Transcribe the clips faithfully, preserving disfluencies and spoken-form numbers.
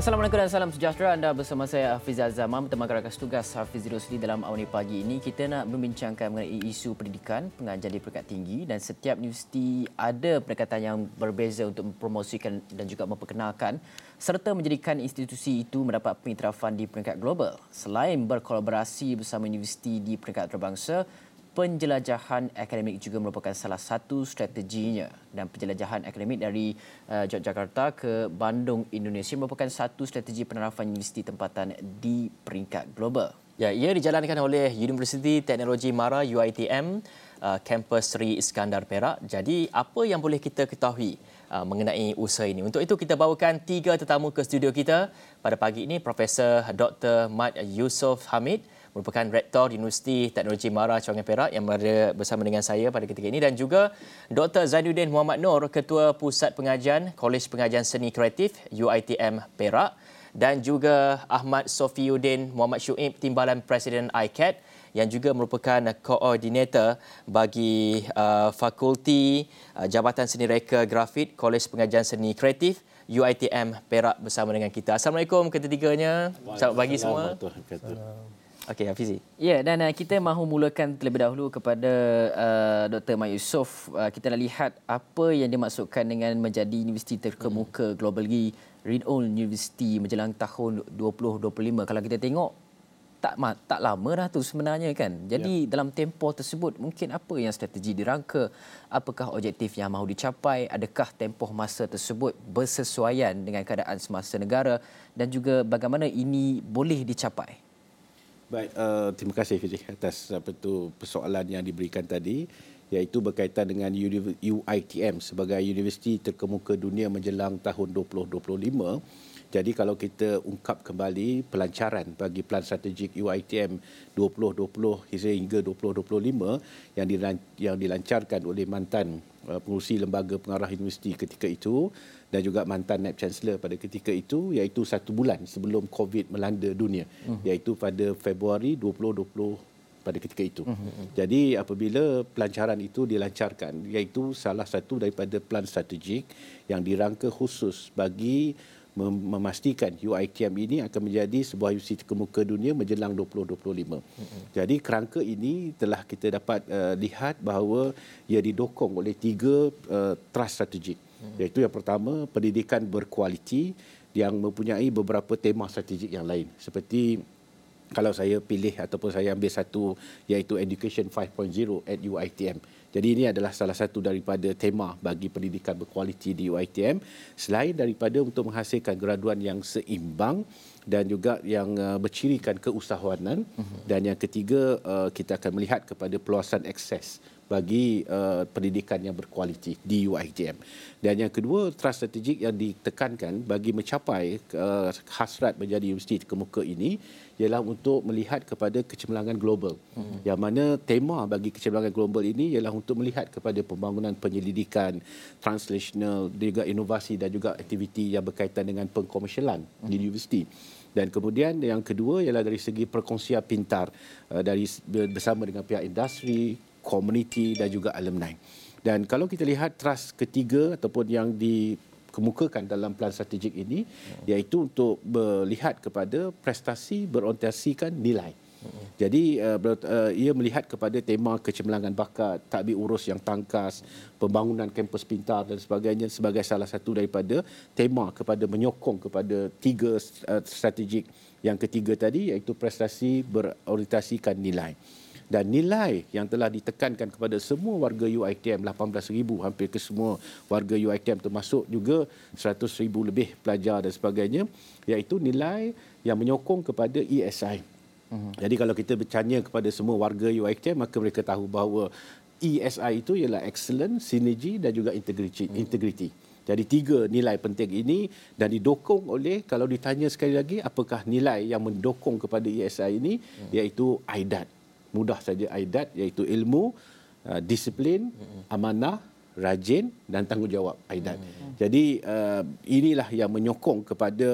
Assalamualaikum dan salam sejahtera. Anda bersama saya Hafiz Azamam, teman rakan tugas Hafiz Rosli. Dalam awal pagi ini kita nak membincangkan mengenai isu pendidikan, pengajar di peringkat tinggi, dan setiap universiti ada pendekatan yang berbeza untuk mempromosikan dan juga memperkenalkan serta menjadikan institusi itu mendapat pengiktirafan di peringkat global. Selain berkolaborasi bersama universiti di peringkat antarabangsa, penjelajahan akademik juga merupakan salah satu strateginya, dan penjelajahan akademik dari uh, Yogyakarta ke Bandung, Indonesia merupakan satu strategi penerapan universiti tempatan di peringkat global. Ya, ia dijalankan oleh Universiti Teknologi Mara U I T M, uh, kampus Sri Iskandar Perak. Jadi, apa yang boleh kita ketahui uh, mengenai usaha ini? Untuk itu, kita bawakan tiga tetamu ke studio kita pada pagi ini. Profesor Doktor Mat Yusof Hamid, merupakan Rektor Universiti Teknologi Mara Cawangan Perak yang berada bersama dengan saya pada ketika ini, dan juga Doktor Zainuddin Muhammad Nur, Ketua Pusat Pengajian Kolej Pengajian Seni Kreatif U I T M Perak, dan juga Ahmad Sofiuddin Muhammad Syuib, Timbalan Presiden I C A D, yang juga merupakan koordinator bagi uh, Fakulti uh, Jabatan Seni Reka Grafit Kolej Pengajian Seni Kreatif U I T M Perak bersama dengan kita. Assalamualaikum ketiganya. Selamat pagi semua. Okey, Hafizi. Ya, dan uh, kita mahu mulakan terlebih dahulu kepada uh, Doktor Mat Yusof. Uh, kita nak lihat apa yang dimaksudkan dengan menjadi universiti terkemuka hmm. globally renowned university menjelang tahun dua ribu dua puluh lima. Kalau kita tengok, tak tak lama dah tu sebenarnya kan. Jadi ya, dalam tempoh tersebut mungkin apa yang strategi dirangka, apakah objektif yang mahu dicapai, adakah tempoh masa tersebut bersesuaian dengan keadaan semasa negara, dan juga bagaimana ini boleh dicapai. Baik, uh, terima kasih Fizik atas apa tu persoalan yang diberikan tadi, iaitu berkaitan dengan U I T M sebagai universiti terkemuka dunia menjelang tahun dua ribu dua puluh lima. Jadi kalau kita ungkap kembali pelancaran bagi Pelan Strategik U I T M dua ribu dua puluh hingga dua ribu dua puluh lima yang yang dilancarkan oleh mantan uh, pengurusi lembaga pengarah universiti ketika itu dan juga mantan Naib Chancellor pada ketika itu, iaitu satu bulan sebelum COVID melanda dunia, uh-huh. iaitu pada Februari dua ribu dua puluh pada ketika itu. Uh-huh. Jadi apabila pelancaran itu dilancarkan, iaitu salah satu daripada pelan strategik yang dirangka khusus bagi memastikan U I T M ini akan menjadi sebuah universiti terkemuka dunia menjelang dua ribu dua puluh lima. Uh-huh. Jadi kerangka ini telah kita dapat uh, lihat bahawa ia didokong oleh tiga uh, trust strategik. Uh-huh. Iaitu yang pertama, pendidikan berkualiti yang mempunyai beberapa tema strategik yang lain. Seperti kalau saya pilih ataupun saya ambil satu, iaitu Education lima titik kosong at U I T M. Jadi ini adalah salah satu daripada tema bagi pendidikan berkualiti di U I T M, selain daripada untuk menghasilkan graduan yang seimbang dan juga yang uh, bercirikan keusahawanan. Uh-huh. Dan yang ketiga, uh, kita akan melihat kepada peluasan akses bagi uh, pendidikan yang berkualiti di U I T M. Dan yang kedua, trust strategik yang ditekankan bagi mencapai uh, hasrat menjadi universiti terkemuka ini ialah untuk melihat kepada kecemerlangan global. Hmm. Yang mana tema bagi kecemerlangan global ini ialah untuk melihat kepada pembangunan penyelidikan, translational, juga inovasi dan juga aktiviti yang berkaitan dengan pengkomersialan hmm. di universiti. Dan kemudian yang kedua ialah dari segi perkongsian pintar uh, dari bersama dengan pihak industri, komuniti dan juga alumni. Dan kalau kita lihat trust ketiga ataupun yang dikemukakan dalam pelan strategik ini, hmm. iaitu untuk melihat kepada prestasi berorientasikan nilai. Hmm. Jadi uh, ber, uh, ia melihat kepada tema kecemerlangan bakat, tadbir urus yang tangkas, pembangunan kampus pintar dan sebagainya sebagai salah satu daripada tema kepada menyokong kepada tiga uh, strategik yang ketiga tadi, iaitu prestasi berorientasikan nilai. Dan nilai yang telah ditekankan kepada semua warga U I T M, lapan belas ribu, hampir ke semua warga U I T M, termasuk juga seratus ribu lebih pelajar dan sebagainya, iaitu nilai yang menyokong kepada E S I. Uh-huh. Jadi kalau kita bertanya kepada semua warga U I T M, maka mereka tahu bahawa E S I itu ialah excellence, sinergi dan juga integrity. Uh-huh. integrity. Jadi tiga nilai penting ini, dan didokong oleh, kalau ditanya sekali lagi, apakah nilai yang mendokong kepada E S I ini, uh-huh. iaitu A I D A T. Mudah saja A I D A T, iaitu ilmu, uh, disiplin, amanah, rajin dan tanggungjawab A I D A T. Hmm. Jadi uh, inilah yang menyokong kepada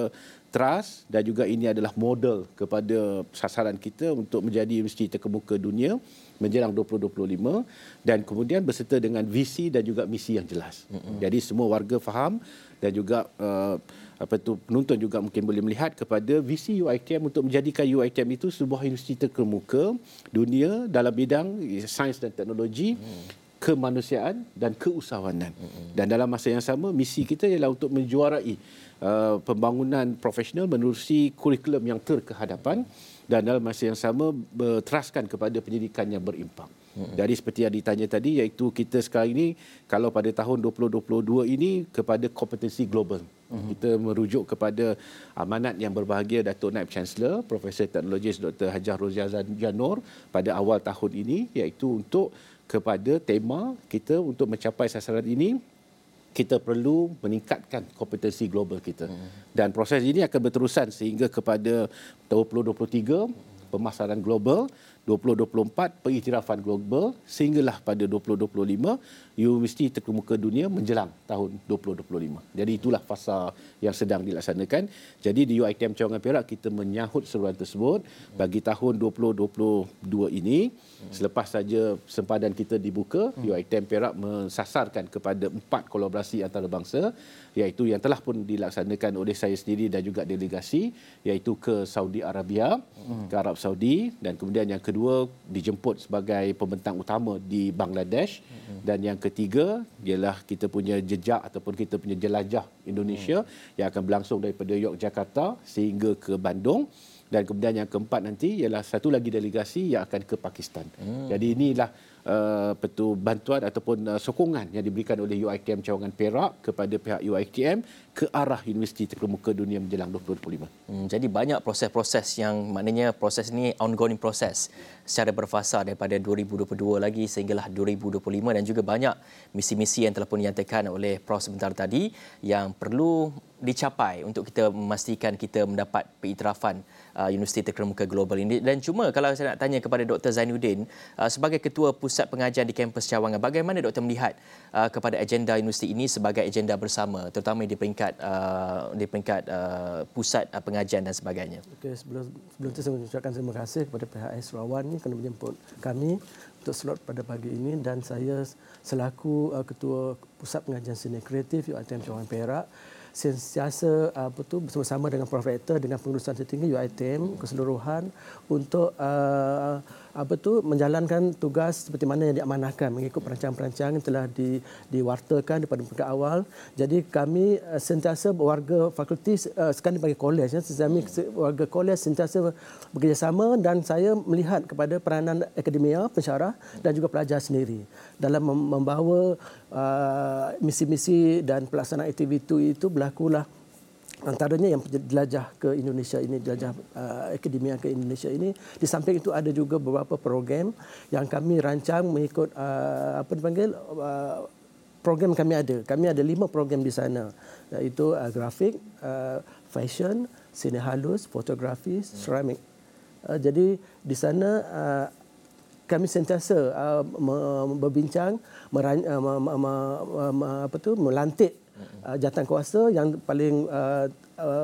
trust dan juga ini adalah model kepada sasaran kita untuk menjadi universiti terkemuka dunia menjelang dua ribu dua puluh lima dan kemudian berserta dengan visi dan juga misi yang jelas. Mm-hmm. Jadi semua warga faham dan juga uh, apa tu penonton juga mungkin boleh melihat kepada visi U I T M untuk menjadikan U I T M itu sebuah universiti terkemuka dunia dalam bidang sains dan teknologi, mm. kemanusiaan dan keusahawanan. Mm-hmm. Dan dalam masa yang sama misi kita ialah untuk menjuarai Uh, pembangunan profesional menerusi kurikulum yang terkehadapan dan dalam masa yang sama berteraskan kepada pendidikan yang berimpak. Hmm. Jadi seperti yang ditanya tadi iaitu kita sekarang ini kalau pada tahun dua ribu dua puluh dua ini kepada kompetensi global. Hmm. Kita merujuk kepada amanat yang berbahagia Datuk Naib Chancellor Profesor Teknologis Doktor Hajah Rozia Janor pada awal tahun ini iaitu untuk kepada tema kita untuk mencapai sasaran ini kita perlu meningkatkan kompetensi global kita. Hmm. Dan proses ini akan berterusan sehingga kepada dua ribu dua puluh tiga pemasaran global, dua ribu dua puluh empat pengiktirafan global sehinggalah pada dua ribu dua puluh lima universiti terkemuka dunia menjelang tahun dua ribu dua puluh lima. Jadi itulah fasa yang sedang dilaksanakan. Jadi di U I T M Cawangan Perak kita menyahut seruan tersebut bagi tahun dua ribu dua puluh dua ini. Selepas saja sempadan kita dibuka, U I T M Perak mensasarkan kepada empat kolaborasi antarabangsa iaitu yang telah pun dilaksanakan oleh saya sendiri dan juga delegasi iaitu ke Saudi Arabia, ke Arab Saudi dan kemudian yang kedua dijemput sebagai pembentang utama di Bangladesh dan yang ketiga ialah kita punya jejak ataupun kita punya jelajah Indonesia yang akan berlangsung daripada Yogyakarta sehingga ke Bandung. Dan kemudian yang keempat nanti ialah satu lagi delegasi yang akan ke Pakistan. Hmm. Jadi inilah uh, betul bantuan ataupun uh, sokongan yang diberikan oleh U I T M Cawangan Perak kepada pihak U I T M ke arah Universiti Terkemuka Dunia menjelang dua ribu dua puluh lima. Hmm, jadi banyak proses-proses yang maknanya proses ini ongoing proses secara berfasa daripada dua ribu dua puluh dua lagi sehinggalah dua ribu dua puluh lima dan juga banyak misi-misi yang telah pun dinyatakan oleh Prof sebentar tadi yang perlu dicapai untuk kita memastikan kita mendapat pengiktirafan uh, Universiti Terkemuka Global ini. Dan cuma kalau saya nak tanya kepada Doktor Zainuddin uh, sebagai Ketua Pusat Pengajian di kampus Cawangan, bagaimana Doktor melihat uh, kepada agenda universiti ini sebagai agenda bersama terutama di peringkat uh, di peringkat uh, pusat uh, pengajian dan sebagainya. Okey, sebelum sebelum itu saya mengucapkan terima kasih kepada pihak Ais Sarawak ni kerana menjemput kami untuk slot pada pagi ini dan saya selaku uh, Ketua Pusat Pengajian Seni Kreatif U I T M Cawangan Perak sentiasa apa tu bersama-sama dengan Prof Rektor dengan pengurusan tertinggi U I T M keseluruhan untuk uh, apa tu menjalankan tugas seperti mana yang diamanahkan mengikut perancangan-perancangan yang telah di, diwartakan daripada peringkat awal. Jadi kami uh, sentiasa warga fakulti uh, sekarang dipanggil kolej ya, kami warga kolej sentiasa bekerjasama dan saya melihat kepada peranan akademia, pensyarah dan juga pelajar sendiri dalam membawa uh, misi-misi dan pelaksanaan aktiviti itu berlakulah antaranya yang jelajah ke Indonesia ini, jelajah uh, akademia ke Indonesia ini. Di samping itu ada juga beberapa program yang kami rancang mengikut uh, apa dipanggil uh, program kami ada. Kami ada lima program di sana iaitu uh, grafik, uh, fashion, seni halus, fotografi, ceramik. Uh, jadi di sana uh, kami sentiasa uh, berbincang meran, uh, me, me, me, me, apa tu melantik Uh, jawatan kuasa yang paling uh, uh,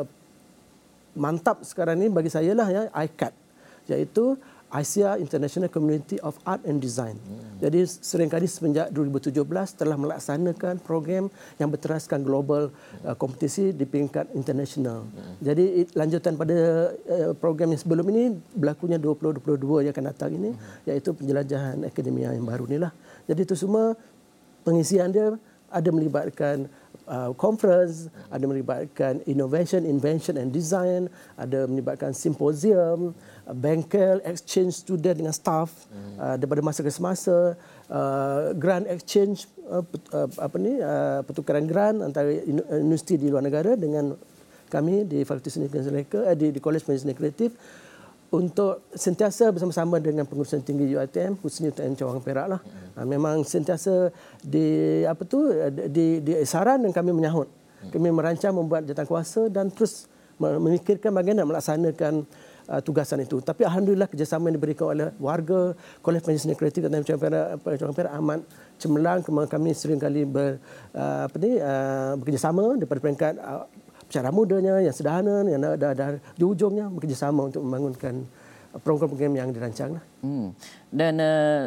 mantap sekarang ini bagi saya lah ya I C A D iaitu Asia International Community of Art and Design. Hmm. Jadi seringkali semenjak dua ribu tujuh belas telah melaksanakan program yang berteraskan global uh, kompetisi di peringkat internasional. Hmm. Jadi lanjutan pada uh, program yang sebelum ini berlakunya dua ribu dua puluh dua yang akan datang ini hmm. iaitu penjelajahan akademia yang baru inilah. Jadi itu semua pengisian dia ada melibatkan Uh, conference, ada melibatkan innovation, invention and design, ada melibatkan simposium, uh, bengkel, exchange student dengan staff hmm. uh, daripada masa ke semasa, uh, grant exchange, uh, uh, apa ni, uh, pertukaran grant antara universiti di luar negara dengan kami di Fakulti Seni Kreatif, uh, di, di Kolej Seni Kreatif untuk sentiasa bersama-sama dengan pengurusan tinggi U I T M khususnya U I T M Cawangan Perak lah. Hmm. Memang sentiasa di apa tu di di saran dan kami menyahut. Hmm. Kami merancang membuat jawatankuasa dan terus memikirkan bagaimana melaksanakan uh, tugasan itu. Tapi alhamdulillah kerjasama yang diberikan oleh warga Kolej Pengajian Seni Kreatif U I T M Cawangan Perak, Cawangan Perak amat cemerlang. Kami sering kali ber, uh, apa ni uh, bekerjasama daripada peringkat uh, cara mudanya, yang sederhana, yang dah, dah, dah di ujungnya bekerjasama untuk membangunkan program-program yang dirancang. Hmm. Dan uh,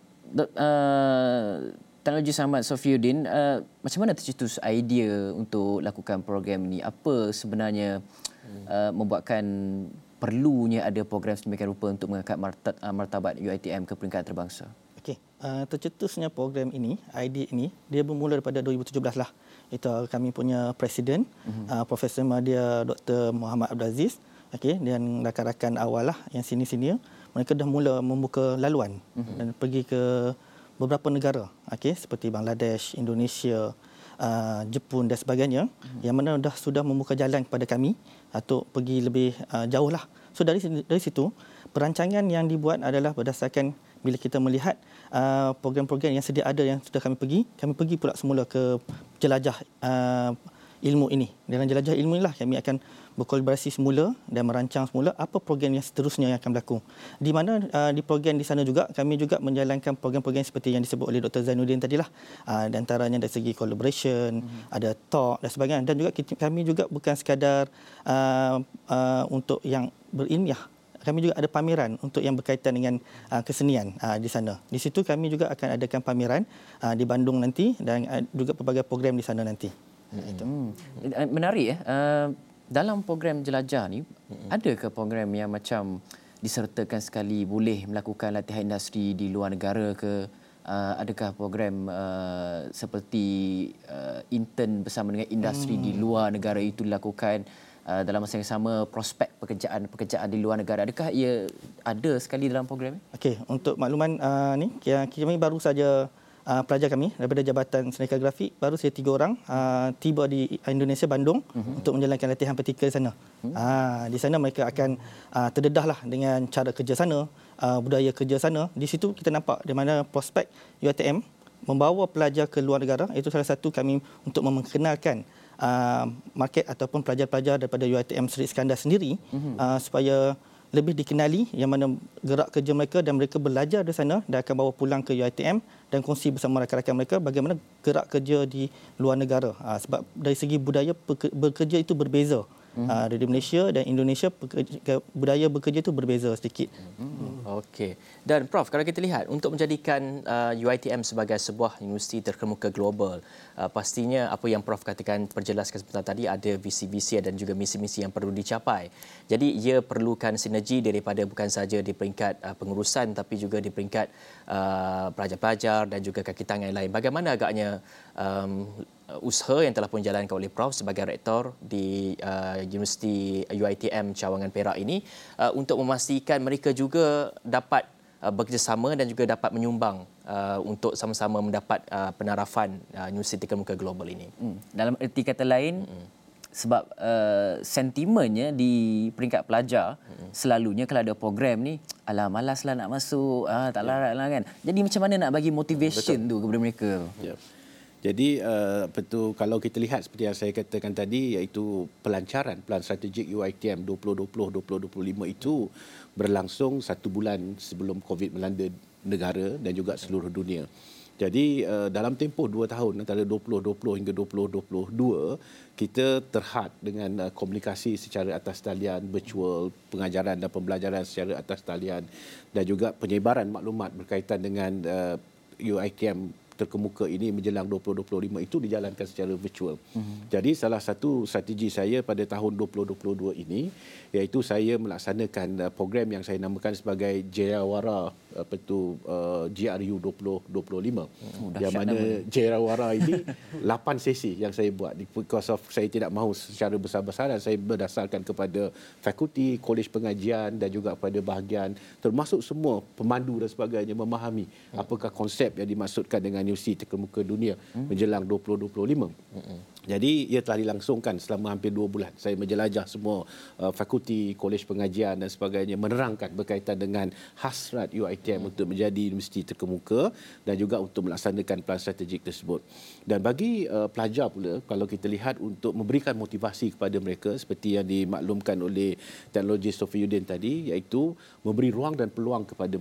uh, Tan Loji Samad Sofiuddin, uh, macam mana tercetus idea untuk lakukan program ini? Apa sebenarnya uh, membuatkan perlunya ada program sedemikian rupa untuk mengangkat martat, uh, martabat U I T M ke peringkat antarabangsa? Okey, uh, tercetusnya program ini, idea ini, dia bermula daripada dua ribu tujuh belas lah. Itu kami punya presiden, uh-huh. uh, Profesor Madya Doktor Muhammad Abdul Aziz, okey, dan rakan-rakan awal lah yang sini-sini, mereka dah mula membuka laluan uh-huh. dan pergi ke beberapa negara, okey, seperti Bangladesh, Indonesia, uh, Jepun dan sebagainya, uh-huh. yang mana dah sudah membuka jalan kepada kami untuk pergi lebih uh, jauh lah. So dari dari situ, perancangan yang dibuat adalah berdasarkan bila kita melihat uh, program-program yang sedia ada yang sudah kami pergi, kami pergi pula semula ke jelajah uh, ilmu ini. Dalam jelajah ilmu inilah kami akan berkolaborasi semula dan merancang semula apa program yang seterusnya yang akan berlaku. Di mana uh, di program di sana juga kami juga menjalankan program-program seperti yang disebut oleh Doktor Zainuddin tadilah. Uh, di antaranya dari segi collaboration, hmm. ada talk dan sebagainya, dan juga kita, kami juga bukan sekadar uh, uh, untuk yang berilmiah. Kami juga ada pameran untuk yang berkaitan dengan uh, kesenian uh, di sana. Di situ kami juga akan adakan pameran uh, di Bandung nanti dan uh, juga pelbagai program di sana nanti. Hmm. Itu. Menarik ya. Uh, dalam program jelajah ni, hmm. adakah program yang macam disertakan sekali boleh melakukan latihan industri di luar negara ke? Uh, adakah program uh, seperti uh, intern bersama dengan industri hmm. di luar negara itu dilakukan? Uh, dalam masa yang sama, prospek pekerjaan-pekerjaan di luar negara, adakah ia ada sekali dalam program ini? Okey, untuk makluman uh, ni, kami baru saja uh, pelajar kami daripada Jabatan Sendika Grafik, baru saja tiga orang uh, tiba di Indonesia, Bandung, uh-huh. untuk menjalankan latihan praktikal di sana. Uh-huh. Uh, di sana mereka akan uh, terdedahlah dengan cara kerja sana, uh, budaya kerja sana. Di situ kita nampak di mana prospek U I T M membawa pelajar ke luar negara, itu salah satu kami untuk memperkenalkan Uh, market ataupun pelajar-pelajar daripada U I T M Sri Iskandar sendiri, uh-huh. uh, supaya lebih dikenali yang mana gerak kerja mereka dan mereka belajar di sana dan akan bawa pulang ke U I T M dan kongsi bersama rakan-rakan mereka bagaimana gerak kerja di luar negara. Uh, sebab dari segi budaya bekerja itu berbeza. Uh-huh. Uh, dari Malaysia dan Indonesia pekerja, budaya bekerja itu berbeza sedikit. Uh-huh. Okey. Dan Prof, kalau kita lihat untuk menjadikan uh, U I T M sebagai sebuah universiti terkemuka global, uh, pastinya apa yang Prof katakan, perjelaskan sebentar tadi, ada visi-visi dan juga misi-misi yang perlu dicapai. Jadi ia perlukan sinergi daripada bukan saja di peringkat uh, pengurusan tapi juga di peringkat uh, pelajar-pelajar dan juga kaki tangan yang lain. Bagaimana agaknya um, usaha yang telah pun dijalankan oleh Prof sebagai rektor di uh, Universiti U I T M Cawangan Perak ini uh, untuk memastikan mereka juga dapat uh, bekerjasama dan juga dapat menyumbang uh, untuk sama-sama mendapat uh, penarafan uh, Universiti Terkemuka Global ini. Hmm. Dalam erti kata lain, hmm. sebab uh, sentimennya di peringkat pelajar, hmm. selalunya kalau ada program ni, alah malaslah nak masuk, ah, tak larat lah kan. Jadi macam mana nak bagi motivation Betul. tu kepada mereka? Ya. Jadi uh, betul, kalau kita lihat seperti yang saya katakan tadi, iaitu pelancaran Pelan Strategik U I T M dua ribu dua puluh sampai dua ribu dua puluh lima itu berlangsung satu bulan sebelum COVID melanda negara dan juga seluruh dunia. Jadi uh, dalam tempoh dua tahun antara dua ribu dua puluh hingga dua ribu dua puluh dua, kita terhad dengan uh, komunikasi secara atas talian, virtual, pengajaran dan pembelajaran secara atas talian dan juga penyebaran maklumat berkaitan dengan uh, U I T M terkemuka ini menjelang dua ribu dua puluh lima itu dijalankan secara virtual. Uh-huh. Jadi salah satu strategi saya pada tahun dua ribu dua puluh dua ini iaitu saya melaksanakan program yang saya namakan sebagai Jayawara apa tu uh, G R U dua ribu dua puluh lima. Oh, yang mana Jayawara ini lapan sesi yang saya buat, because of saya tidak mahu secara besar-besaran, saya berdasarkan kepada fakulti, kolej pengajian dan juga kepada bahagian termasuk semua pemandu dan sebagainya memahami hmm. apakah konsep yang dimaksudkan dengan Universiti Terkemuka Dunia hmm. menjelang dua ribu dua puluh lima. Hmm. Jadi ia telah dilangsungkan selama hampir dua bulan. Saya menjelajah semua uh, fakulti, kolej pengajian dan sebagainya, menerangkan berkaitan dengan hasrat U I T M hmm. untuk menjadi universiti terkemuka dan juga untuk melaksanakan pelan strategik tersebut. Dan bagi uh, pelajar pula, kalau kita lihat untuk memberikan motivasi kepada mereka seperti yang dimaklumkan oleh Tan Loji Sofiuddin tadi, iaitu memberi ruang dan peluang kepada mereka.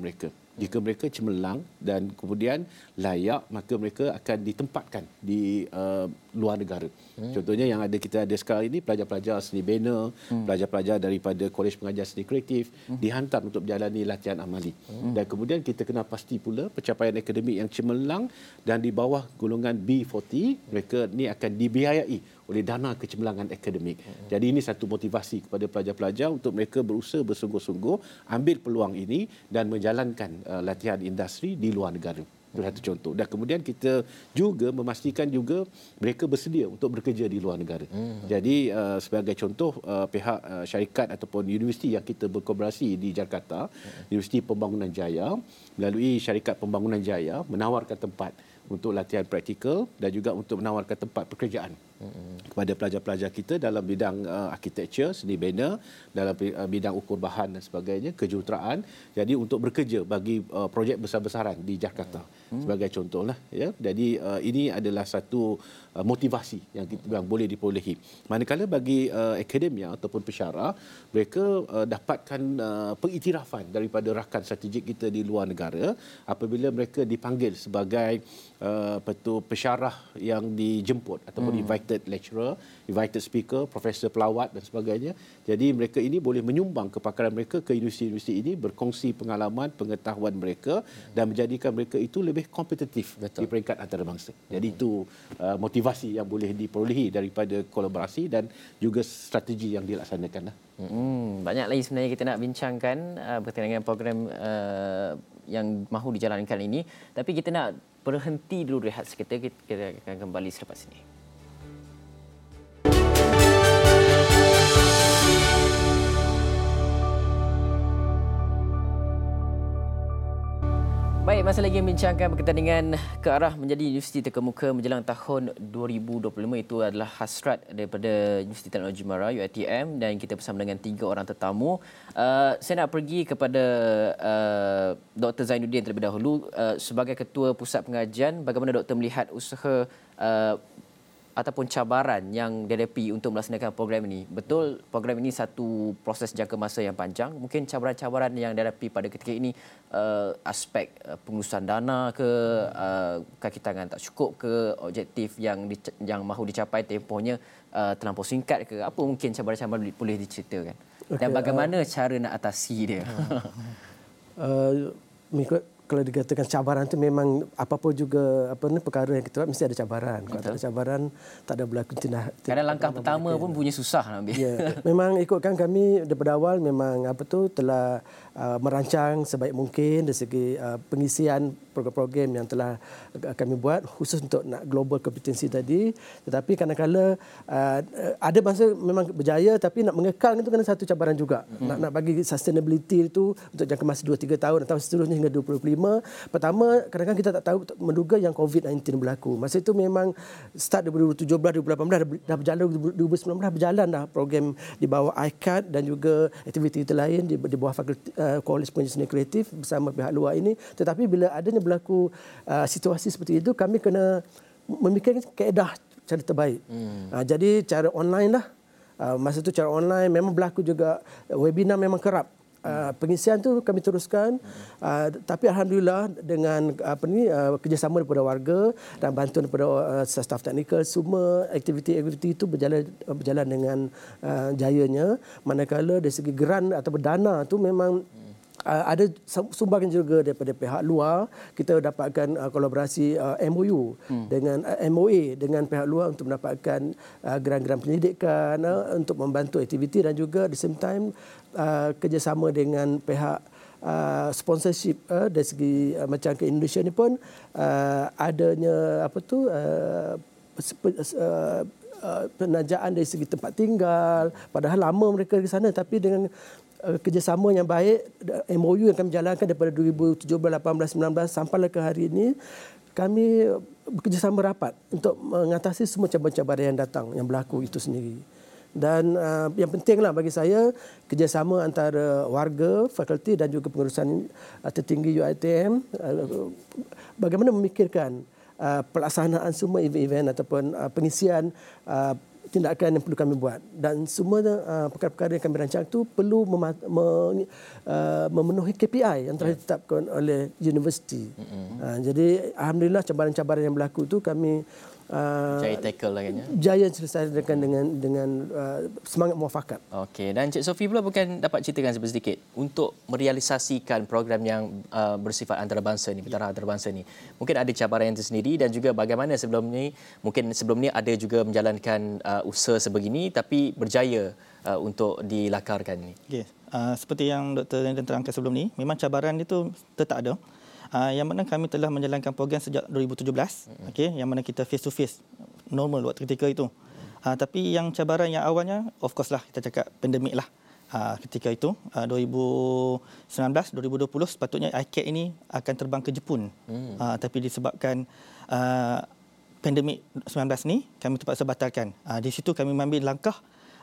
Jika mereka cemerlang dan kemudian layak, maka mereka akan ditempatkan di uh, luar negara. Hmm. Contohnya yang ada kita ada sekarang ini, pelajar-pelajar seni bina, hmm. pelajar-pelajar daripada Kolej Pengajar Seni Kreatif hmm. dihantar untuk menjalani latihan amali. Hmm. Dan kemudian kita kena pasti pula pencapaian akademik yang cemerlang dan di bawah golongan B empat puluh, mereka ni akan dibiayai oleh dana kecemerlangan akademik. Hmm. Jadi ini satu motivasi kepada pelajar-pelajar untuk mereka berusaha bersungguh-sungguh ambil peluang ini dan menjalankan uh, latihan industri di luar negara. Itu satu contoh. Dan kemudian kita juga memastikan juga mereka bersedia untuk bekerja di luar negara. Hmm. Jadi uh, sebagai contoh uh, pihak uh, syarikat ataupun universiti yang kita berkolaborasi di Jakarta, hmm. Universiti Pembangunan Jaya, melalui syarikat Pembangunan Jaya menawarkan tempat untuk latihan praktikal dan juga untuk menawarkan tempat pekerjaan hmm. kepada pelajar-pelajar kita dalam bidang uh, arkitektur, seni bina, dalam uh, bidang ukur bahan dan sebagainya, kejuruteraan. Jadi untuk bekerja bagi uh, projek besar-besaran di Jakarta hmm. sebagai contohlah, ya. Jadi uh, ini adalah satu uh, motivasi yang kita yang boleh diperolehi. Manakala bagi uh, akademia ataupun pensyarah, mereka uh, dapatkan uh, pengiktirafan daripada rakan strategik kita di luar negara apabila mereka dipanggil sebagai Uh, apa tu pensyarah yang dijemput ataupun hmm. invited lecturer, invited speaker, profesor pelawat dan sebagainya. Jadi mereka ini boleh menyumbang kepakaran mereka ke universiti-universiti ini, berkongsi pengalaman, pengetahuan mereka hmm. dan menjadikan mereka itu lebih kompetitif Betul. Di peringkat antarabangsa. Jadi hmm. itu uh, motivasi yang boleh diperolehi daripada kolaborasi dan juga strategi yang dilaksanakan. Hmm, banyak lagi sebenarnya kita nak bincangkan uh, berkaitan dengan program uh, yang mahu dijalankan ini, tapi kita nak berhenti dulu, rehat seketika. Kita akan kembali selepas ini. Baik, masih lagi membincangkan berkaitan dengan ke arah menjadi universiti terkemuka menjelang tahun dua ribu dua puluh lima. Itu adalah hasrat daripada Universiti Teknologi Mara U I T M, dan kita bersama dengan tiga orang tetamu. Uh, saya nak pergi kepada uh, Doktor Zainuddin terlebih dahulu. Uh, sebagai Ketua Pusat Pengajian, bagaimana Doktor melihat usaha uh, ataupun cabaran yang dihadapi untuk melaksanakan program ini? Betul, program ini satu proses jangka masa yang panjang. Mungkin cabaran-cabaran yang dihadapi pada ketika ini uh, aspek uh, pengurusan dana ke, uh, kaki tangan tak cukup ke, objektif yang di, yang mahu dicapai tempohnya uh, terlampau singkat ke, apa mungkin cabaran-cabaran boleh diceritakan? Okay, dan bagaimana uh, cara nak atasi dia? uh, mengikut kalau dikatakan cabaran itu memang apa-apa juga apa ni perkara yang kita buat mesti ada cabaran. Kalau tak ada cabaran tak ada berlaku tindak. Kadang langkah pertama pun punya susah nak ambil. Ya, memang ikutkan kami daripada awal memang apa tu telah uh, merancang sebaik mungkin dari segi uh, pengisian program-program yang telah kami buat khusus untuk nak global kompetensi tadi. Tetapi kadang-kadang uh, ada masa memang berjaya, tapi nak mengekal itu kena satu cabaran juga. Hmm. Nak nak bagi sustainability itu untuk jangka masa dua tiga tahun atau seterusnya hingga dua puluh lima. Pertama, kadang-kadang kita tak tahu menduga yang covid sembilan belas berlaku. Masa itu memang start dua ribu tujuh belas dua ribu lapan belas dah berjalan, dua ribu sembilan belas berjalan dah program di bawah I C A D dan juga aktiviti lain di, di bawah fakulti uh, Kolej Pengajar Seni Kreatif bersama pihak luar ini. Tetapi bila adanya berlaku uh, situasi seperti itu, kami kena memikirkan kaedah cara terbaik. Hmm. Uh, jadi cara online lah. Uh, masa itu cara online memang berlaku juga, webinar memang kerap. Uh, pengisian tu kami teruskan, uh, tapi alhamdulillah dengan apa ni uh, kerjasama daripada warga dan bantuan daripada uh, staf teknikal, semua aktiviti-aktiviti itu berjalan berjalan dengan uh, jayanya. Manakala dari segi geran atau dana tu memang Uh, ada sumbangan juga daripada pihak luar. Kita dapatkan uh, kolaborasi uh, M O U hmm. dengan uh, M O A dengan pihak luar untuk mendapatkan uh, geran-geran pendidikan uh, untuk membantu aktiviti, dan juga at the same time uh, kerjasama dengan pihak uh, sponsorship uh, dari segi uh, macam ke Indonesia ni pun uh, adanya apa tu uh, uh, uh, penajaan dari segi tempat tinggal, padahal lama mereka di sana, tapi dengan kerjasama yang baik, M O U yang kami jalankan daripada dua ribu tujuh belas, lapan belas, sembilan belas sampailah ke hari ini, kami bekerjasama rapat untuk mengatasi semua cabaran-cabaran yang datang, yang berlaku itu sendiri. Dan uh, yang pentinglah bagi saya, kerjasama antara warga, fakulti dan juga pengurusan uh, tertinggi U I T M, uh, bagaimana memikirkan uh, pelaksanaan semua event-event ataupun uh, pengisian uh, tindakan yang perlu kami buat, dan semua uh, perkara-perkara yang kami rancang itu perlu mema- me- uh, memenuhi K P I yang telah ditetapkan oleh universiti. Mm-hmm. Uh, jadi alhamdulillah cabaran-cabaran yang berlaku itu kami Uh, jaya tackle lah kan ya. Jaya selesaikan dengan dengan uh, semangat muafakat. Okey, dan Cik Sophie pula bukan dapat ceritakan sedikit untuk merealisasikan program yang uh, bersifat antarabangsa ni, pentaraf antarabangsa ni. Mungkin ada cabaran yang tersendiri dan juga bagaimana sebelum ni, mungkin sebelum ni ada juga menjalankan uh, usaha sebegini tapi berjaya uh, untuk dilakarkan ni. Okey, uh, seperti yang Doktor Randon terangkan sebelum ni, memang cabaran itu tetap ada. Uh, yang mana kami telah menjalankan program sejak dua ribu tujuh belas, mm-hmm. okey, yang mana kita face to face normal waktu ketika itu. Uh, tapi yang cabaran yang awalnya, of course lah kita cakap pandemik lah. Uh, ketika itu uh, dua ribu sembilan belas dua ribu dua puluh sepatutnya I C A D ini akan terbang ke Jepun. Mm. Uh, tapi disebabkan uh, pandemik sembilan belas ni kami terpaksa batalkan. Uh, di situ kami mengambil langkah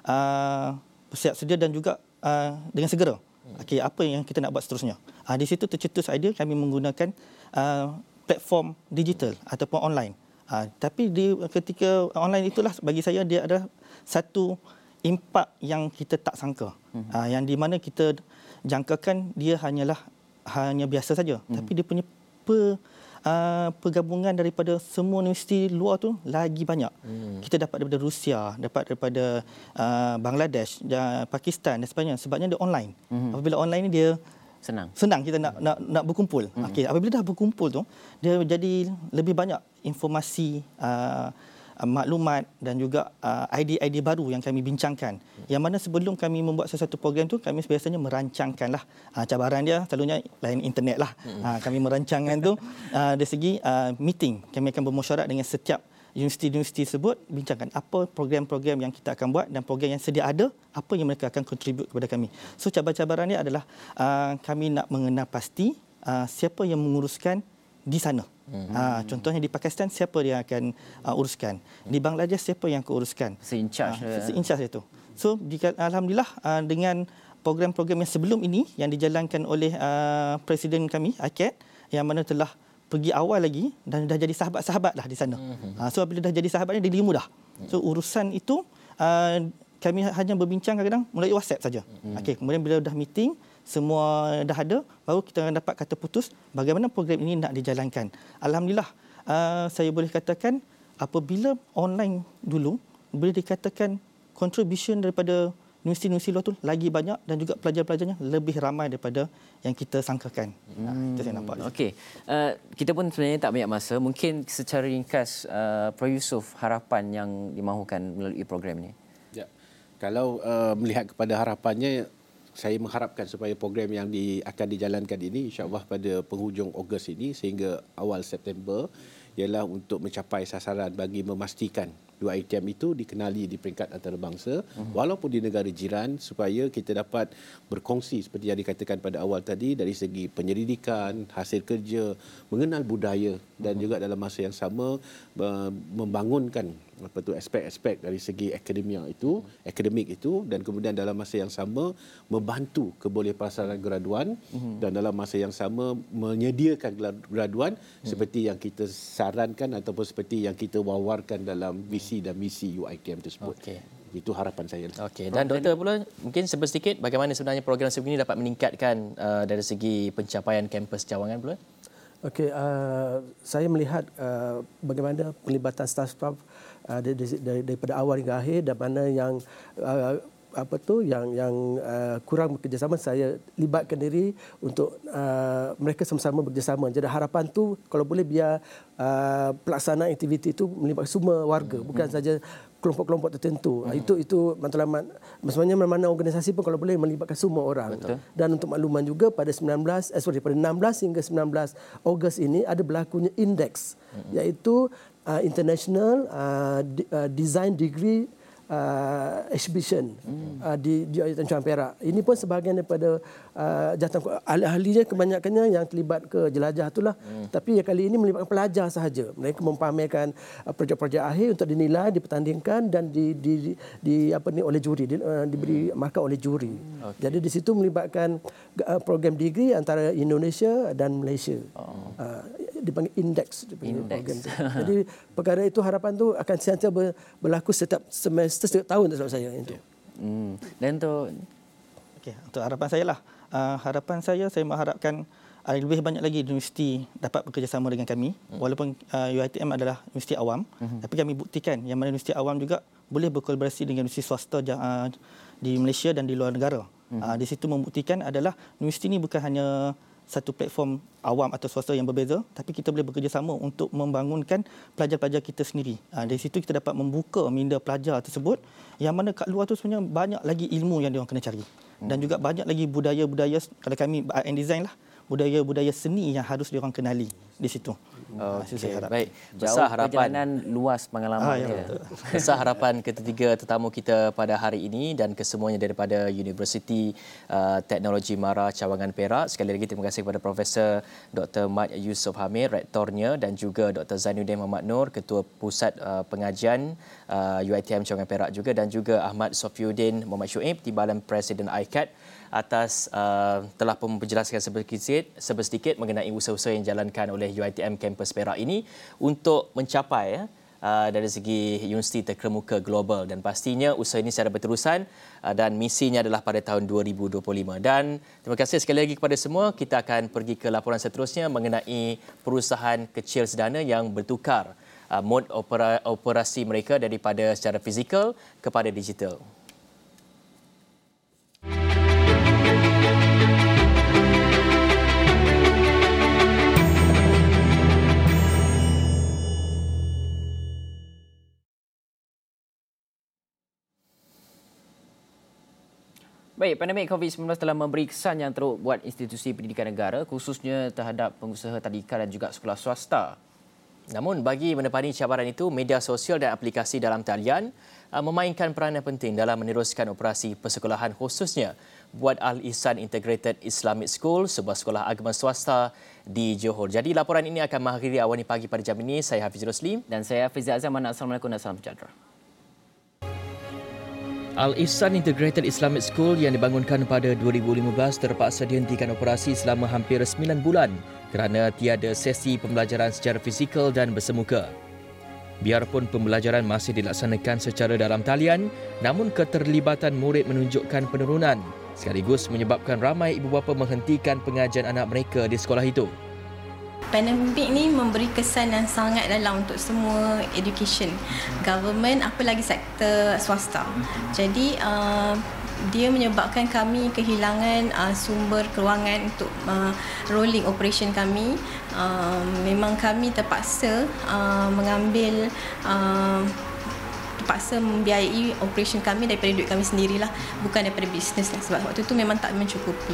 uh, bersiap sedia dan juga uh, dengan segera. Okey, apa yang kita nak buat seterusnya? Uh, di situ tercetus idea kami menggunakan uh, platform digital ataupun online. Uh, tapi di ketika online itulah bagi saya dia ada satu impak yang kita tak sangka. Hmm. Uh, yang di mana kita jangkakan dia hanyalah hanya biasa saja. Hmm. Tapi dia punya per, uh, pergabungan daripada semua universiti luar tu lagi banyak. Hmm. Kita dapat daripada Rusia, dapat daripada uh, Bangladesh, dan Pakistan dan sebagainya. Sebabnya dia online. Hmm. Apabila online ni dia senang. Senang kita nak nak nak berkumpul. Hmm. Okey, apabila dah berkumpul tu, dia jadi lebih banyak informasi, uh, maklumat dan juga uh, idea-idea baru yang kami bincangkan. Yang mana sebelum kami membuat sesuatu program tu, kami biasanya merancangkanlah. Uh, cabaran dia selalunya lain internet lah. Uh, kami merancangkan tu uh, dari segi uh, meeting. Kami akan bermusyawarah dengan setiap universiti-universiti tersebut, bincangkan apa program-program yang kita akan buat dan program yang sedia ada, apa yang mereka akan contribute kepada kami. So cabaran-cabaran dia adalah uh, kami nak mengenal pasti uh, siapa yang menguruskan di sana. Hmm. Uh, contohnya di Pakistan, siapa dia akan uh, uruskan. Di Bangladesh, siapa yang akan uruskan. Se-in-charge. Uh, se-in-charge itu. So, jika, Alhamdulillah, uh, dengan program-program yang sebelum ini, yang dijalankan oleh uh, Presiden kami, I C A D, yang mana telah pergi awal lagi dan dah jadi sahabat-sahabat lah di sana. Hmm. Uh, so, bila dah jadi sahabat ni, dia mudah. So, urusan itu, uh, kami hanya berbincang kadang-kadang melalui WhatsApp saja. Hmm. Okay, kemudian bila dah meeting, semua dah ada, baru kita dapat kata putus bagaimana program ini nak dijalankan. Alhamdulillah, uh, saya boleh katakan apabila online dulu, boleh dikatakan contribution daripada universiti-universiti luar tu lagi banyak dan juga pelajar-pelajarnya lebih ramai daripada yang kita sangkakan. Hmm. Itu saya nampak. Okey, uh, kita pun sebenarnya tak banyak masa. Mungkin secara ringkas, uh, Prof Yusof, harapan yang dimahukan melalui program ini. Ya. Kalau uh, melihat kepada harapannya, saya mengharapkan supaya program yang di, akan dijalankan ini insya-Allah pada penghujung Ogos ini sehingga awal September ialah untuk mencapai sasaran bagi memastikan U I T M itu dikenali di peringkat antarabangsa uh-huh. walaupun di negara jiran, supaya kita dapat berkongsi seperti yang dikatakan pada awal tadi dari segi penyelidikan, hasil kerja, mengenal budaya dan uh-huh. juga dalam masa yang sama uh, membangunkan apa tu aspek-aspek dari segi akademia itu, akademik itu, dan kemudian dalam masa yang sama membantu kebolehpasaran graduan uh-huh. dan dalam masa yang sama menyediakan graduan uh-huh. seperti yang kita sarankan ataupun seperti yang kita wawarkan dalam visi dan misi U I T M tersebut. Okay. Itu harapan saya. Okey, dan doktor pula mungkin sedikit bagaimana sebenarnya program sebegini dapat meningkatkan uh, dari segi pencapaian kampus cawangan pula? Okey, uh, saya melihat uh, bagaimana pelibatan staf-staf uh, dari, dari, daripada awal hingga akhir, dan mana yang uh, apa tu yang yang uh, kurang bekerjasama, saya libatkan diri untuk uh, mereka sama-sama bekerjasama. Jadi harapan tu kalau boleh biar uh, pelaksanaan aktiviti itu melibatkan semua warga, hmm. bukan saja kelompok-kelompok tertentu. Hmm. Itu itu matlamat maksudnya mana-mana organisasi pun kalau boleh melibatkan semua orang. Betul. Dan untuk makluman juga pada sembilan belas eh sorry pada enam belas hingga sembilan belas Ogos ini ada berlakunya indeks hmm. iaitu uh, International uh, D- uh, Design Degree uh, exhibition hmm. uh, di di Tanjung Perak. Ini pun sebahagian daripada uh, jawatan ahli-ahlinya kebanyakannya yang terlibat ke jelajah itulah. Hmm. Tapi ya, kali ini melibatkan pelajar sahaja. Mereka mempamerkan uh, projek-projek akhir untuk dinilai, dipertandingkan dan di di, di, di apa ni oleh juri, di, uh, diberi markah oleh juri. Okay. Jadi di situ melibatkan uh, program degree antara Indonesia dan Malaysia. Oh. Uh, dipanggil index, dipanggil program itu. Jadi perkara itu harapan tu akan sentiasa berlaku setiap semester, setiap tahun setahu saya itu. Hmm. Dan untuk okey, untuk harapan saya lah. Uh, harapan saya saya mengharapkan uh, lebih banyak lagi universiti dapat bekerjasama dengan kami. Hmm. Walaupun uh, U I T M adalah universiti awam, hmm. tapi kami buktikan yang mana universiti awam juga boleh berkolaborasi dengan universiti swasta uh, di Malaysia dan di luar negara. Hmm. Uh, di situ membuktikan adalah universiti ini bukan hanya satu platform awam atau swasta yang berbeza, tapi kita boleh bekerjasama untuk membangunkan pelajar-pelajar kita sendiri. Dari situ kita dapat membuka minda pelajar tersebut, yang mana kat luar tu sebenarnya banyak lagi ilmu yang diorang kena cari. Dan juga banyak lagi budaya-budaya, kalau kami art and design lah, budaya-budaya seni yang harus diorang kenali di situ. Okay, baik. Besar harapan, perjalanan luas pengalaman ah, ya, dia. Besar harapan ketiga tetamu kita pada hari ini dan kesemuanya daripada Universiti uh, Teknologi Mara Cawangan Perak. Sekali lagi terima kasih kepada Profesor Doktor Mat Yusof Hamid, rektornya, dan juga Doktor Zainuddin Muhammad Nur, Ketua Pusat uh, Pengajian uh, U I T M Cawangan Perak juga, dan juga Ahmad Sofiuddin Muhammad Shuib, Timbalan Presiden I C A D, atas uh, telah pun menjelaskan sedikit, sedikit mengenai usaha-usaha yang dijalankan oleh U I T M Kampus Perak ini untuk mencapai ya, uh, dari segi universiti terkemuka global, dan pastinya usaha ini secara berterusan uh, dan misinya adalah pada tahun dua ribu dua puluh lima. Dan terima kasih sekali lagi kepada semua. Kita akan pergi ke laporan seterusnya mengenai perusahaan kecil sederhana yang bertukar uh, mod opera, operasi mereka daripada secara fizikal kepada digital. Baik, pandemik covid sembilan belas telah memberi kesan yang teruk buat institusi pendidikan negara, khususnya terhadap pengusaha tadika dan juga sekolah swasta. Namun bagi menepani cabaran itu, media sosial dan aplikasi dalam talian uh, memainkan peranan penting dalam meneruskan operasi persekolahan, khususnya buat Al-Ihsan Integrated Islamic School, sebuah sekolah agama swasta di Johor. Jadi laporan ini akan mengakhiri Awani Pagi pada jam ini. Saya Hafiz Rosli dan saya Hafiz Azam. Assalamualaikum dan salam sejahtera. Al-Ihsan Integrated Islamic School yang dibangunkan pada dua ribu lima belas terpaksa dihentikan operasi selama hampir sembilan bulan kerana tiada sesi pembelajaran secara fizikal dan bersemuka. Biarpun pembelajaran masih dilaksanakan secara dalam talian, namun keterlibatan murid menunjukkan penurunan sekaligus menyebabkan ramai ibu bapa menghentikan pengajian anak mereka di sekolah itu. Pandemik ni memberi kesan yang sangat dalam untuk semua education, government, apa lagi sektor swasta. Jadi uh, dia menyebabkan kami kehilangan uh, sumber kewangan untuk uh, rolling operation kami. Uh, memang kami terpaksa uh, mengambil uh, terpaksa membiayai operation kami daripada duit kami sendirilah, bukan daripada bisnes lah, sebab waktu itu memang tak mencukupi.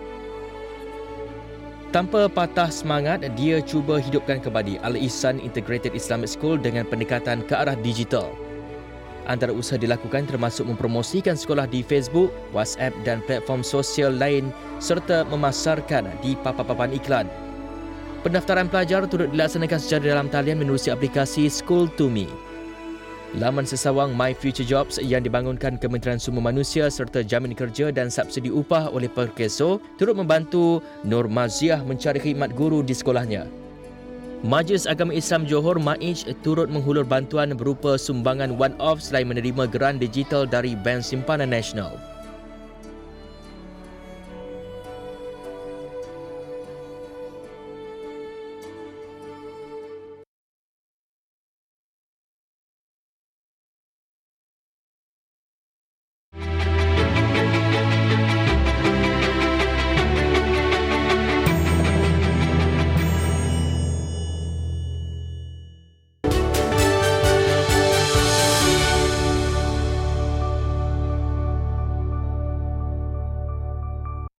Tanpa patah semangat, dia cuba hidupkan kembali Al-Ihsan Integrated Islamic School dengan pendekatan ke arah digital. Antara usaha dilakukan termasuk mempromosikan sekolah di Facebook, WhatsApp dan platform sosial lain serta memasarkan di papan-papan iklan. Pendaftaran pelajar turut dilaksanakan secara dalam talian menerusi aplikasi School to Me. Laman sesawang My Future Jobs yang dibangunkan Kementerian Sumber Manusia serta Jaminan Kerja dan Subsidi Upah oleh Perkeso turut membantu Nur Maziah mencari khidmat guru di sekolahnya. Majlis Agama Islam Johor M A I J turut menghulur bantuan berupa sumbangan one-off selain menerima geran digital dari Bank Simpanan Nasional.